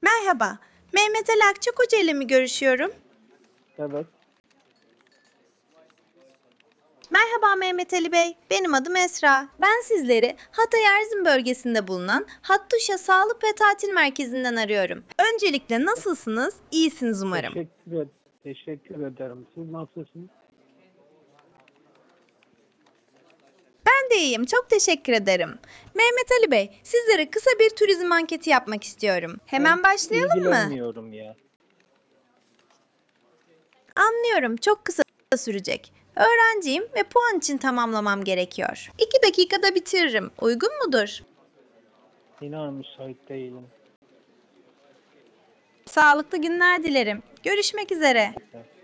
Merhaba, Mehmet Ali Akçakoca ile mi görüşüyorum? Evet. Merhaba Mehmet Ali Bey, benim adım Esra. Ben sizleri Hatay Erzin bölgesinde bulunan Hattuşa Sağlık ve Tatil Merkezi'nden arıyorum. Öncelikle nasılsınız? İyisiniz umarım. Teşekkür ederim. Siz nasılsınız? Ben de iyiyim, çok teşekkür ederim. Mehmet Ali Bey, sizlere kısa bir turizm anketi yapmak istiyorum. Ben Hemen başlayalım mı? ilgilenmiyorum ya. Anlıyorum, çok kısa sürecek. Öğrenciyim ve puan için tamamlamam gerekiyor. 2 dakikada bitiririm. Uygun mudur? İnan müsait değilim. Sağlıklı günler dilerim. Görüşmek üzere.